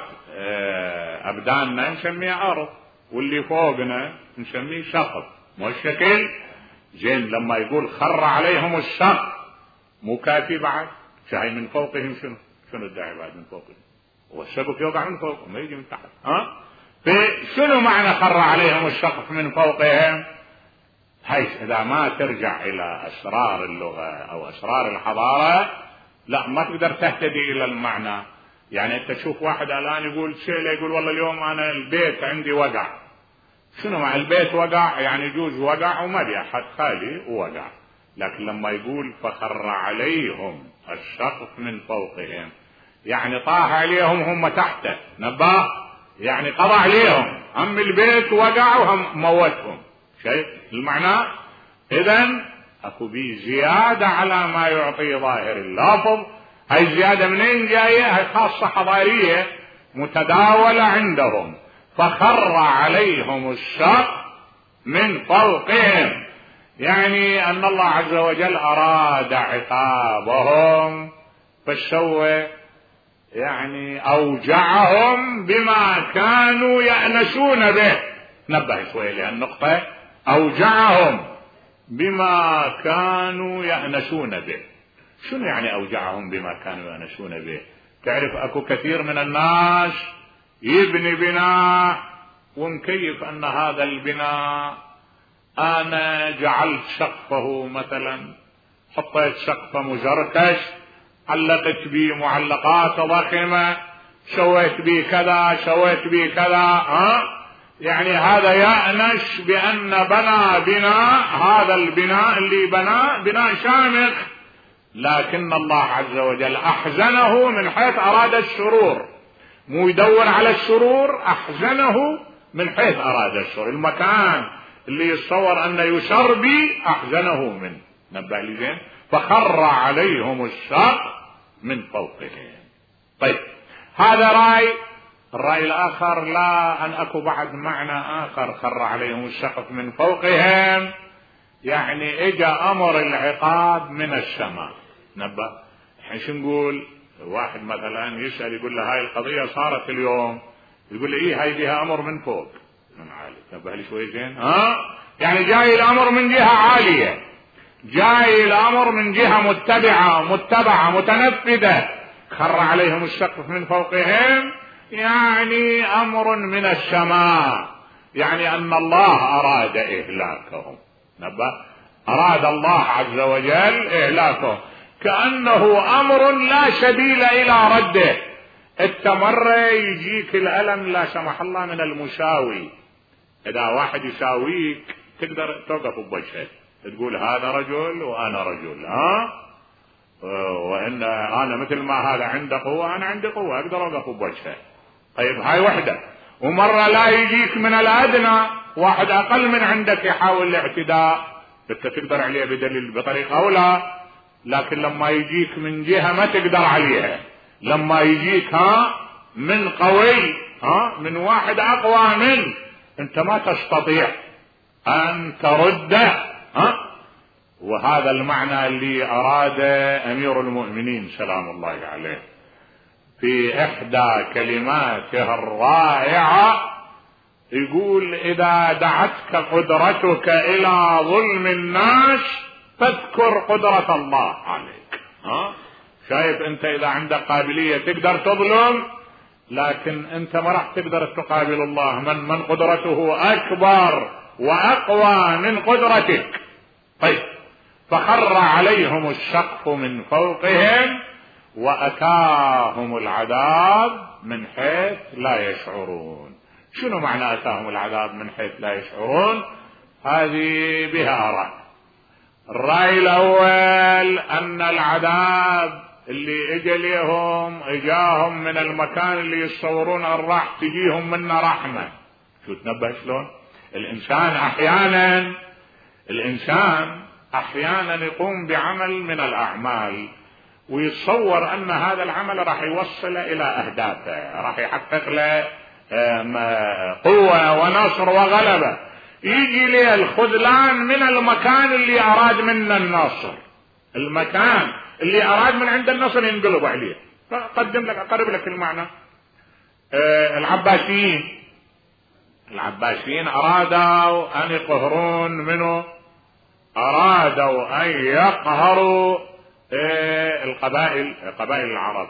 اه ابداننا نسميه ارض، واللي فوقنا نسميه سقف مو الشكل. زين لما يقول خر عليهم السقف مو كافي بعد؟ شاي من فوقهم شنو؟ شنو الداعي بعد من فوقهم؟ والسقف يوقع من فوقهم ما يجي من تحت. ها فشنو معنى خر عليهم السقف من فوقهم؟ هاي اذا ما ترجع الى اسرار اللغة او اسرار الحضارة لا ما تقدر تهتدي الى المعنى. يعني انت تشوف واحد الان يقول شيء يقول والله اليوم انا البيت عندي وقع. شنو مع البيت وقع؟ يعني يجوز وقع وما بي احد خالي ووقع. لكن لما يقول فخر عليهم السقف من فوقهم يعني طاح عليهم هم تحته نباه، يعني قضى عليهم، هم البيت وقع وهم موتهم. شيء المعنى. اذن اكو بي زيادة على ما يعطي ظاهر اللفظ. هاي زيادة منين جاية؟ هاي خاصة حضارية متداولة عندهم. فخر عليهم السقف من فوقهم يعني ان الله عز وجل اراد عقابهم فسوى يعني اوجعهم بما كانوا يأنسون به. نبه شوي لهالنقطة، اوجعهم بما كانوا يأنسون به. شنو يعني اوجعهم بما كانوا يأنسون به؟ تعرف اكو كثير من الناس يبني بناء ومكيف ان هذا البناء انا جعلت سقفه مثلا، حطيت سقفه مزركش، علقت به معلقات ضخمة، سويت به كذا سويت به كذا. ها يعني هذا يأنس بأن بنى بناء، هذا البناء اللي بناه بناء شامخ، لكن الله عز وجل أحزنه من حيث أراد السرور. مو يدور على السرور، أحزنه من حيث أراد السرور. المكان اللي يتصور أن يسر به أحزنه منه. نبه لي زين. فخر عليهم السقف من فوقهم. طيب هذا رأي. الرأي الآخر لا، أن أكو بعد معنى آخر خر عليهم السقف من فوقهم يعني اجى أمر العقاب من السماء. نبه الحين شو نقول؟ واحد مثلا يسأل يقول له هاي القضية صارت اليوم، يقول له ايه هاي بها أمر من فوق من عالي. نبه لي شوي زين. ها يعني جاي الأمر من جهة عالية، جاي الأمر من جهة متبعة متبعة متنفذة. خر عليهم السقف من فوقهم يعني أمر من السماء، يعني أن الله أراد إهلاكهم. نبه أراد الله عز وجل إهلاكهم، كأنه أمر لا سبيل إلى رده. التمر يجيك الألم لا سمح الله من المساوي. إذا واحد يساويك تقدر توقف بوجهه تقول هذا رجل وأنا رجل. ها وإن أنا مثل ما هذا عنده قوة أنا عندي قوة أقدر أوقف بوجهه. طيب هاي وحدة. ومرة لا يجيك من الأدنى واحد أقل من عندك يحاول الاعتداء، أنت تقدر عليه بدليل بطريقة أو لا. لكن لما يجيك من جهة ما تقدر عليها، لما يجيك ها من قوي، ها من واحد أقوى منك، أنت ما تستطيع أن ترده. ها وهذا المعنى اللي أراد أمير المؤمنين سلام الله عليه في إحدى كلماته الرائعة. يقول إذا دعتك قدرتك إلى ظلم الناس فاذكر قدرة الله عليك. ها شايف أنت إذا عندك قابلية تقدر تظلم، لكن أنت ما راح تقدر تقابل الله من من قدرته أكبر وأقوى من قدرتك. طيب فخر عليهم السقف من فوقهم وأتاهم العذاب من حيث لا يشعرون. شنو معنى أتاهم العذاب من حيث لا يشعرون؟ هذه بها رأي. الرأي الأول أن العذاب اللي اجى ليهم اجاهم من المكان اللي يتصورون ان راح تجيهم منا رحمة. شو تنبه شلون؟ الإنسان أحيانا الإنسان أحيانا يقوم بعمل من الأعمال ويتصور أن هذا العمل راح يوصل إلى أهدافه، راح يحقق له قوة ونصر وغلبة، يجي لي الخذلان من المكان اللي أراد منه النصر، المكان اللي أراد من عند النصر ينقلب عليه. فأقدم لك أقرب لك المعنى. العباسيين العباسيين أرادوا أن يقهرون منه، أرادوا أن يقهروا القبائل قبائل العرب،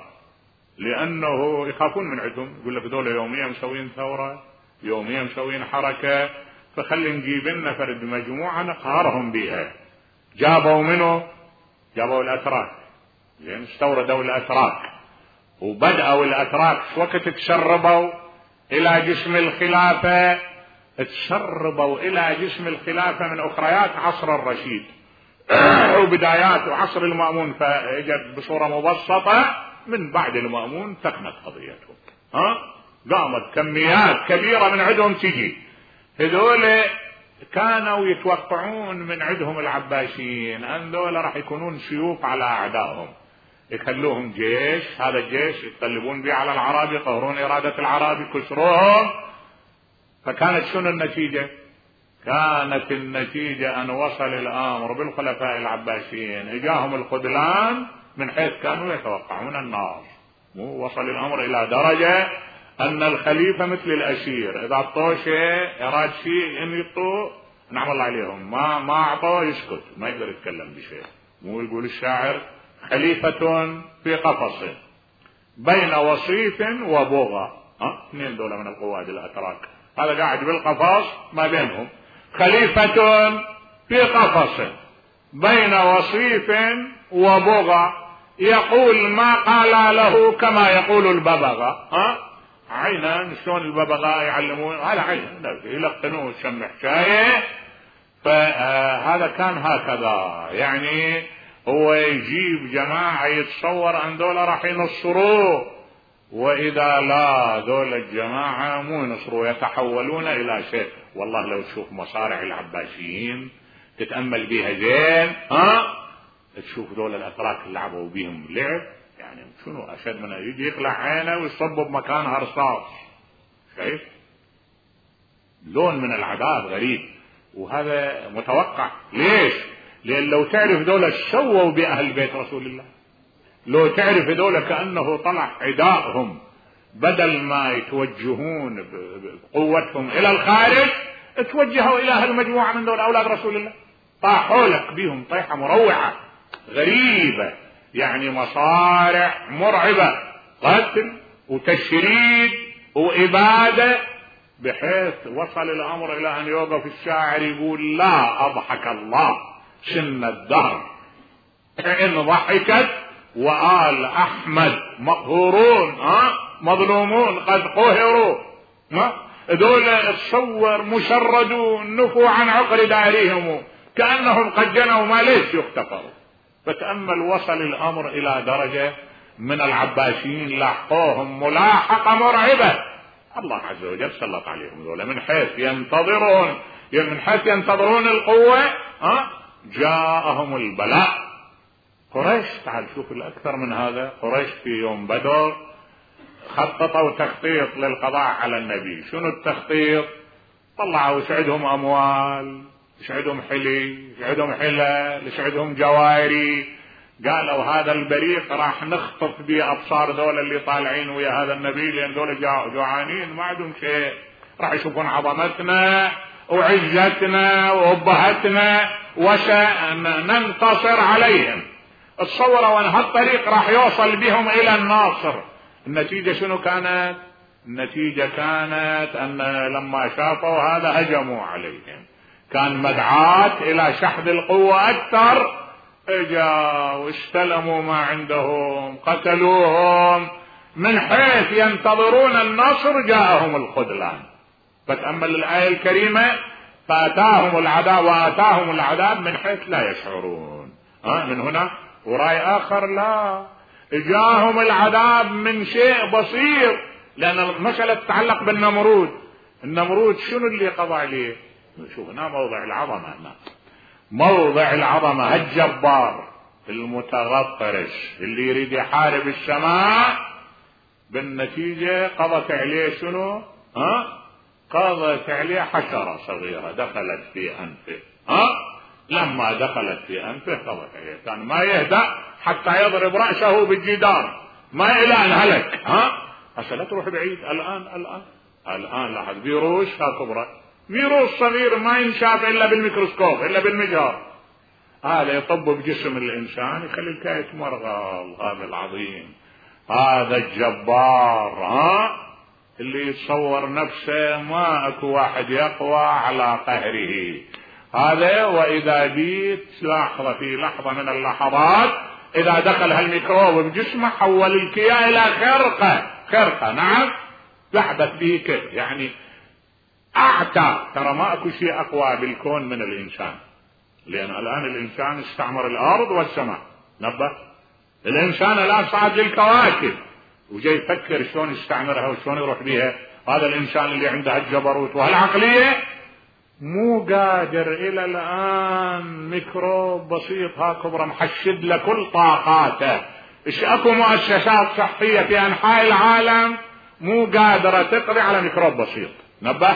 لأنه يخافون من عندهم، يقول لك دول يوميا مسوين ثورة، يوميا مسوين حركة، فخلي نجيب لنا فرد مجموعة نقهرهم بها. جابوا منه جابوا الأتراك، لأن استوردوا الأتراك، وبدأوا الأتراك وقت تشربوا إلى جسم الخلافة، تشربوا إلى جسم الخلافة من أخريات عصر الرشيد وبدايات عصر المأمون، فإجت بصورة مبسطة من بعد المأمون تكمت قضيتهم. ها قامت كميات كبيرة من عندهم تجي، هذول كانوا يتوقعون من عندهم العباسيين أن دول راح يكونون سيوف على أعدائهم، يخلوهم جيش، هذا الجيش يتقلبون به على العرب، يقهرون إرادة العرب، يكسروهم. فكانت شنو النتيجة؟ كانت النتيجة أن وصل الأمر بالخلفاء العباسيين إجاهم الخذلان من حيث كانوا يتوقعون النار. وصل الأمر إلى درجة أن الخليفة مثل الأسير، إذا أعطوه شيء إراد شيء إن يعطوه نعم الله عليهم، ما ما أعطوه يسكت، ما يقدر يتكلم بشيء. مو يقول الشاعر خليفة في قفص بين وصيف وبغى، ها اثنين دولة من القواد الأتراك، هذا قاعد بالقفص ما بينهم، خليفة في قفص بين وصيف وبغى يقول ما قال له كما يقول الببغاء. ها عينا شلون الببغاء يعلمون على عينا يلقنوه شمح شايه. فهذا كان هكذا، يعني هو يجيب جماعة يتصور أن دول راح ينصروه، وإذا لا دول الجماعة مو ينصروا، يتحولون إلى شيء. والله لو تشوف مصارع العباسيين تتأمل بها زين، ها تشوف دول الأتراك اللي لعبوا بيهم لعب، يعني شنو أشد من يجي يقلع عينه ويصب بمكانها رصاص، شايف لون من العذاب غريب، وهذا متوقع. ليش؟ لأن لو تعرف دولة سووا بأهل بيت رسول الله، لو تعرف دولة كأنه طلع عدائهم بدل ما يتوجهون بقوتهم إلى الخارج توجهوا إلى هالمجموعة من دولة أولاد رسول الله، طاحوا لك بهم طيحة مروعة غريبة، يعني مصارع مرعبة، قتل وتشريد وإبادة، بحيث وصل الأمر إلى أن يوقف الشاعر يقول لا أضحك الله سن الدهر إن ضحكت وآل أحمد مقهورون، ها مظلومون قد قهروا، ها دول تصور مشردون نفوا عن عقر دارهم كأنهم قد جنوا ما ليش يختفروا. فتأمل وصل الأمر إلى درجة من العباسيين لاحقوهم ملاحقة مرعبة، الله عز وجل سلط عليهم دولة من حيث ينتظرون من حيث ينتظرون القوة، ها جاءهم البلاء. قريش تعال شوف الأكثر من هذا، قريش في يوم بدر خططوا تخطيط للقضاء على النبي. شنو التخطيط؟ طلعوا يسعدهم أموال، يسعدهم حلي، يسعدهم حلل، يسعدهم جواري، قالوا هذا البريق راح نخطف به أبصار دول اللي طالعين ويا هذا النبي، لأن دول جوعانين ما عندهم شيء، راح يشوفون عظمتنا وعزتنا وأبهتنا وسننتصر عليهم. تصوروا وان هالطريق راح يوصل بهم الى الناصر. النتيجة شنو كانت؟ النتيجة كانت ان لما شافوا هذا هجموا عليهم، كان مدعاة الى شحذ القوة اكثر، اجاوا استلموا ما عندهم، قتلوهم، من حيث ينتظرون النصر جاءهم الخذلان. فتأمل الآية الكريمة، فاتاهم العذاب واتاهم العذاب من حيث لا يشعرون. ها من هنا ورأي آخر لا، جاءهم العذاب من شيء بسيط، لأن المسألة تتعلق بالنمرود. النمرود شنو اللي قضى عليه؟ شوف هنا موضع العظمة هنا. موضع العظمة الجبار المتغطرس اللي يريد يحارب السماء، بالنتيجة قضت عليه شنو؟ ها؟ قضت عليه حشرة صغيرة دخلت في أنفه. ها؟ لما دخلت في أنفه قضت عليه، كان ما يهدأ حتى يضرب رأسه بالجدار، ما إلى أن هلك. ها؟ هسه لا تروح بعيد، الآن الآن الآن لاحظ فيروس كبرى، فيروس صغير ما ينشاف إلا بالميكروسكوب إلا بالمجهر، هذا يطب بجسم الإنسان يخلي الكائن مرغل. هذا العظيم، هذا الجبار، ها اللي يتصور نفسه ما اكو واحد يقوى على قهره. هذا وإذا بيت لحظة في لحظة من اللحظات إذا دخل هالميكروب بجسمه حول الكيا إلى خرقة. خرقة نعم، ذهبت به كيف يعني أعتى. ترى ما اكو شيء أقوى بالكون من الإنسان، لأن الآن الإنسان استعمر الأرض والسماء. نبه الإنسان الآن صعد للكواكب وجاي يفكر شلون يستعمرها وشلون يروح بيها. هذا الإنسان اللي عنده الجبروت وهالعقلية مو قادر إلى الآن، ميكروب بسيط ها كبره محشد لكل طاقاته. إيش أكو مؤسسات صحية في أنحاء العالم مو قادرة تقضي على ميكروب بسيط. نبه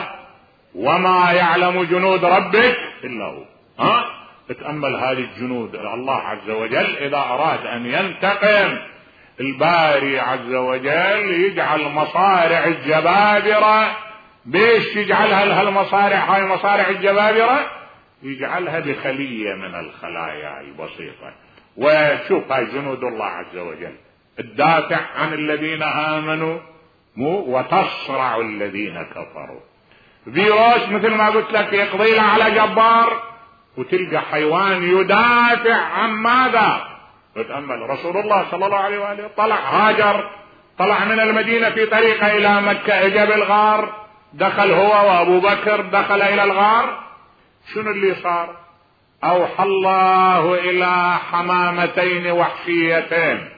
وما يعلم جنود ربك إلا هو. ها تتأمل هذه الجنود. الله عز وجل إذا أراد أن ينتقم، الباري عز وجل يجعل مصارع الجبابرة. بيش يجعلها لها المصارع؟ هاي مصارع الجبابرة يجعلها بخلية من الخلايا البسيطة. وشوف هاي جنود الله عز وجل الدافع عن الذين آمنوا مو وتصرع الذين كفروا. فيروس مثل ما قلت لك يقضي له على جبار، وتلقى حيوان يدافع عن ماذا؟ تتأمل رسول الله صلى الله عليه وآله طلع هاجر، طلع من المدينة في طريقه إلى مكة، إجا بالغار، دخل هو وأبو بكر دخل إلى الغار. شنو اللي صار؟ أوحى الله إلى حمامتين وحشيتين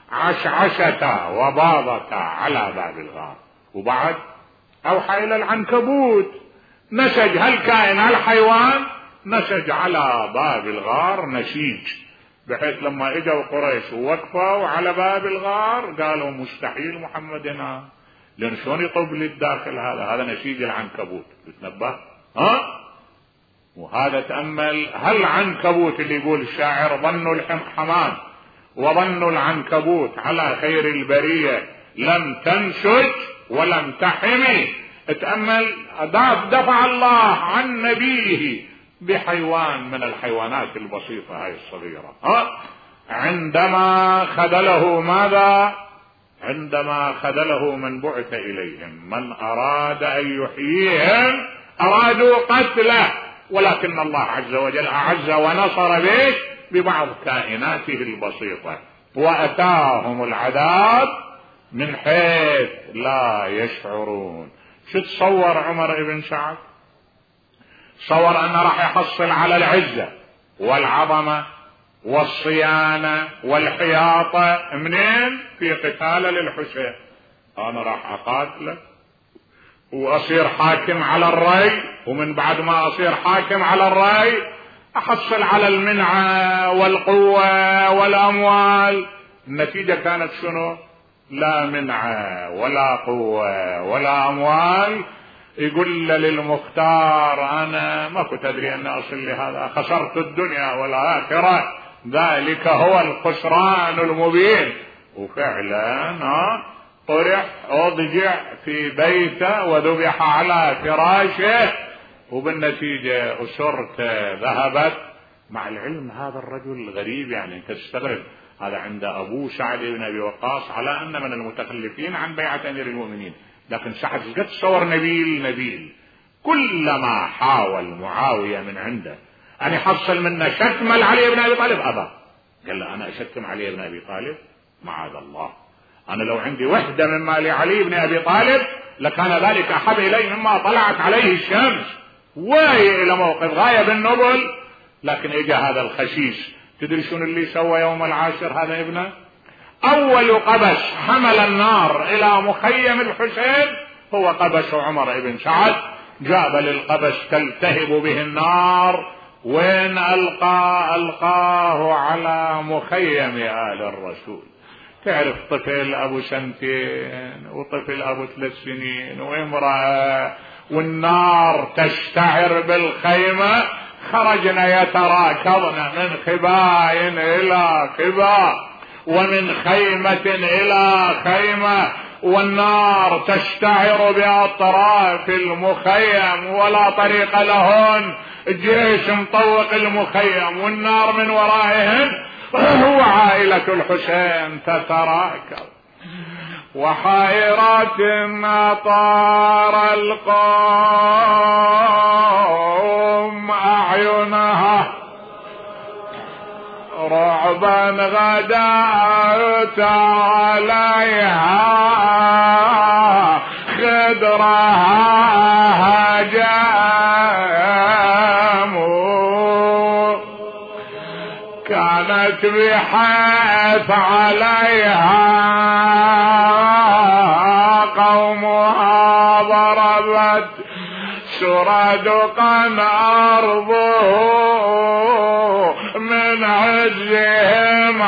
عشعشتا وباضتا على باب الغار. وبعد أوحى إلى العنكبوت، نسج هالكائن هالحيوان نسج على باب الغار نسيج، بحيث لما اجوا قريش ووقفوا على باب الغار قالوا مستحيل محمد هنا، لأن شلون يطب للداخل هذا؟ هذا نسيج العنكبوت. تتنبه؟ ها؟ وهذا تأمل هالعنكبوت اللي يقول الشاعر ظنوا الحمام وظنوا العنكبوت على خير البرية لم تنسج ولم تحمي. تأمل دفع الله عن نبيه بحيوان من الحيوانات البسيطة هاي الصغيرة. ها؟ عندما خذله ماذا؟ عندما خذله من بعث إليهم من أراد أن يحييهم أرادوا قتله، ولكن الله عز وجل أعز ونصر به ببعض كائناته البسيطة، وأتاهم العذاب من حيث لا يشعرون. شو تصور عمر بن سعد؟ صور أنه راح يحصل على العزة والعظمة والصيانة والحياطة منين؟ في قتال للحسين. أنا راح أقاتله وأصير حاكم على الري، ومن بعد ما أصير حاكم على الري أحصل على المنعة والقوة والأموال. النتيجة كانت شنو؟ لا منعة ولا قوة ولا أموال. يقول للمختار أنا ما كنت أدري أن أصل لهذا، خسرت الدنيا والآخرة، ذلك هو الخسران المبين. وفعلا طرح أضجع في بيته وذبح على فراشه، وبالنتيجة أسرته ذهبت. مع العلم هذا الرجل غريب، يعني أنت تستغرب هذا عند أبوه سعد بن أبي وقاص على أن من المتخلفين عن بيعة أمير المؤمنين، لكن سعد قد صور نبيل نبيل. كلما حاول معاوية من عنده أن يحصل منه شتم علي بن أبي طالب أبى، قال له أنا أشتم علي بن أبي طالب؟ معاذ الله، أنا لو عندي وحدة من مال علي بن أبي طالب لكان ذلك أحب إلي مما طلعت عليه الشمس. واي إلى موقف غاية بالنبل. لكن إجا هذا الخشيش، تدري شنو اللي سوى يوم العاشر هذا ابنه؟ أول قبس حمل النار إلى مخيم الحسين هو قبس عمر بن سعد. جاب للقبس تلتهب به النار وين ألقى؟ ألقاه على مخيم آل الرسول. تعرف طفل أبو سنتين وطفل أبو ثلاث سنين وامرأة والنار تشتعر بالخيمة، خرجنا يتراكضن من خباء إلى خباء ومن خيمة إلى خيمة، والنار تشتعر بأطراف المخيم ولا طريق لهن، الجيش مطوق المخيم والنار من ورائهم، وعائلة الحسين تتراكض. وحائرات أطار القوم أعينها رعبا غداءت عليها خدرها هجام، كانت بحيث عليها قومها ضربت سردقا أرضه من عزهم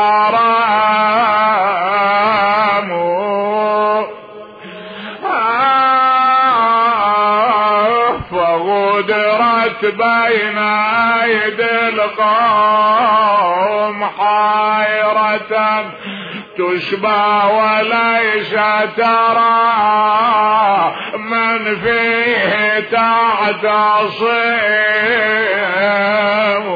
حرام، فغدرت بين أيدي القوم حائرة تشبع وليس ترى من فيه تعتصم،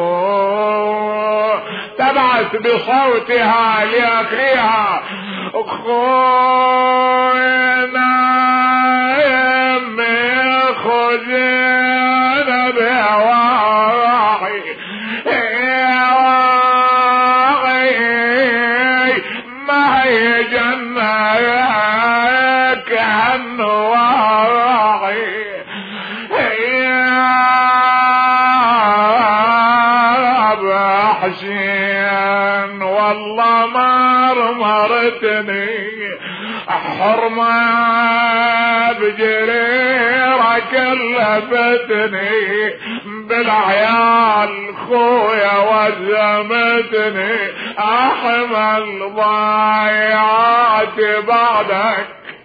تبعث بصوتها لأخيها خوينا يمي خذينا بواعي ما هي جناك هالنواعي يا بحسين والله مرمرتني حرمة بجريرة كلفتني بالعيال خويا وزمتني احمل ضايعات بعدك،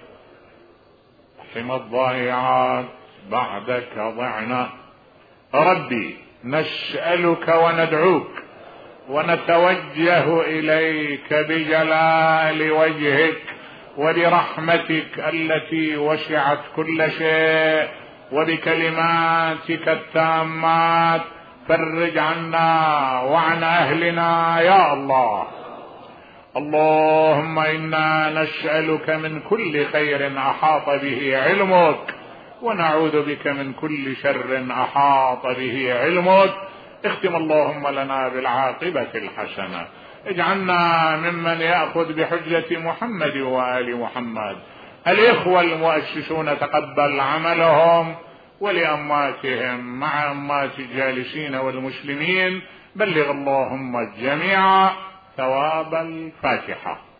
حمى الضايعات بعدك ضعنا. ربي نسألك وندعوك ونتوجه إليك بجلال وجهك وبرحمتك التي وسعت كل شيء وبكلماتك التامات، فرج عنا وعن أهلنا يا الله. اللهم إنا نسألك من كل خير أحاط به علمك ونعوذ بك من كل شر أحاط به علمك. اختم اللهم لنا بالعاقبة الحسنة، اجعلنا ممن يأخذ بحجة محمد وآل محمد. الإخوة المؤسسون تقبل عملهم، ولأماتهم مع أمات الجالسين والمسلمين بلغ اللهم الجميع ثواب الفاتحة.